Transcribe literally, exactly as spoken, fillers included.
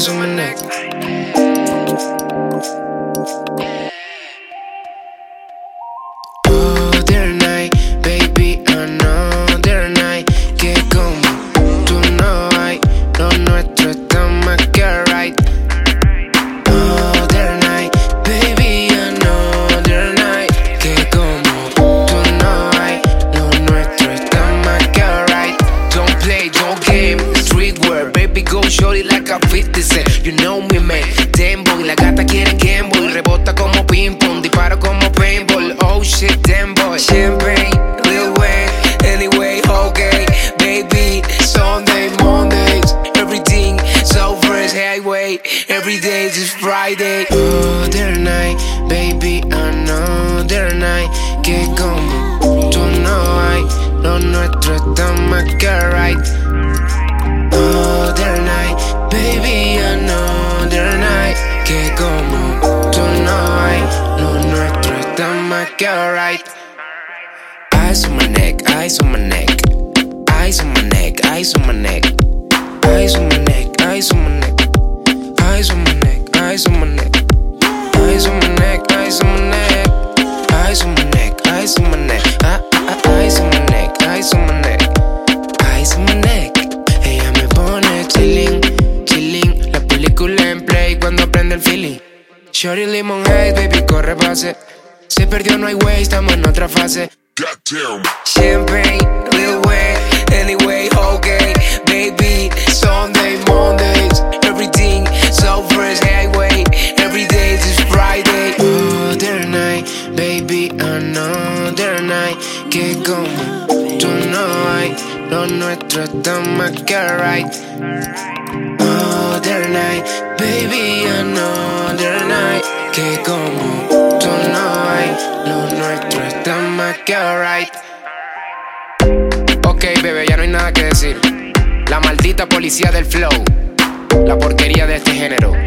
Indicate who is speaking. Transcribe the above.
Speaker 1: eyes on my neck. Other night, baby, another night. Que como tú no hay, lo nuestro está más que right. Other night, baby, another night. Que como tú no hay, lo nuestro está más que right. Don't play, don't game, streetwear, baby, go shorty like a fifty cent. You know me, man, damn boy, la gata quiere Game Boy. Rebota como ping pong, disparo como paintball. Oh shit, damn boy. Champagne, Lil Wayne, anyway, okay. Baby, Sunday, Mondays, everything so fresh, highway. Every day is Friday. Other night, baby, another night. Que como tú no hay, lo nuestro está más que right. Other night, baby, another night. Que como tú no hay, lo nuestro está más que right. Eyes on my neck, eyes on my neck. Eyes on my neck, eyes on my neck. Eyes on my neck, eyes on my neck. Eyes on my neck, eyes on my neck. Eyes on my neck, eyes on my neck. Eyes on my neck, eyes on my neck. Ah, ah, ah, eyes on my neck, eyes on my neck. Eyes on my neck. Ella me pone chilling, chilling. La película en play cuando prende el feeling. Shorty lemon haze, baby, corre pase. Se perdió, no hay way, estamos en otra fase.
Speaker 2: Goddamn.
Speaker 1: Champagne, Lil Wayne, anyway, okay. Baby, Sunday, Mondays, everything so fresh, highway. Every day is Friday. Other night, baby, another night. Que como tú no hay, lo nuestro está más que right. Other night, baby, another night. Que como tú no hay, lo nuestro está más que right. Ok, bebé, ya no hay nada que decir. La maldita policía del flow, la porquería de este género.